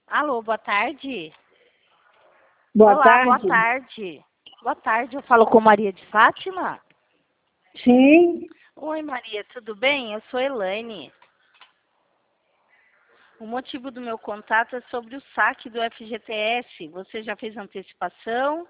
Alô, boa tarde. Boa Olá, tarde. boa tarde. Boa tarde, eu falo com Maria de Fátima? Sim, Oi, Maria, tudo bem? Eu sou Elaine. O motivo do meu contato é sobre o saque do FGTS. Você já fez antecipação?